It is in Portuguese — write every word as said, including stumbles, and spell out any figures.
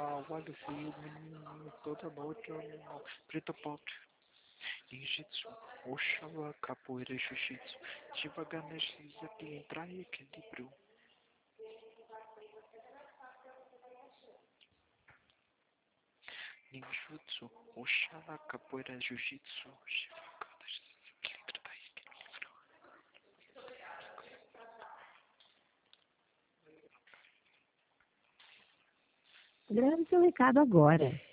o alho frio, toda noite, preto pote. Ninjitsu, Oxalá, capoeira, jiu-jitsu, Shiva Ganesh, Zaki, Entraia, equilíbrio. Ninjutsu, Oxalá, capoeira, jiu-jitsu, Shiva Ganesh, Zaki, Entraia, equilíbrio. Grave seu recado agora.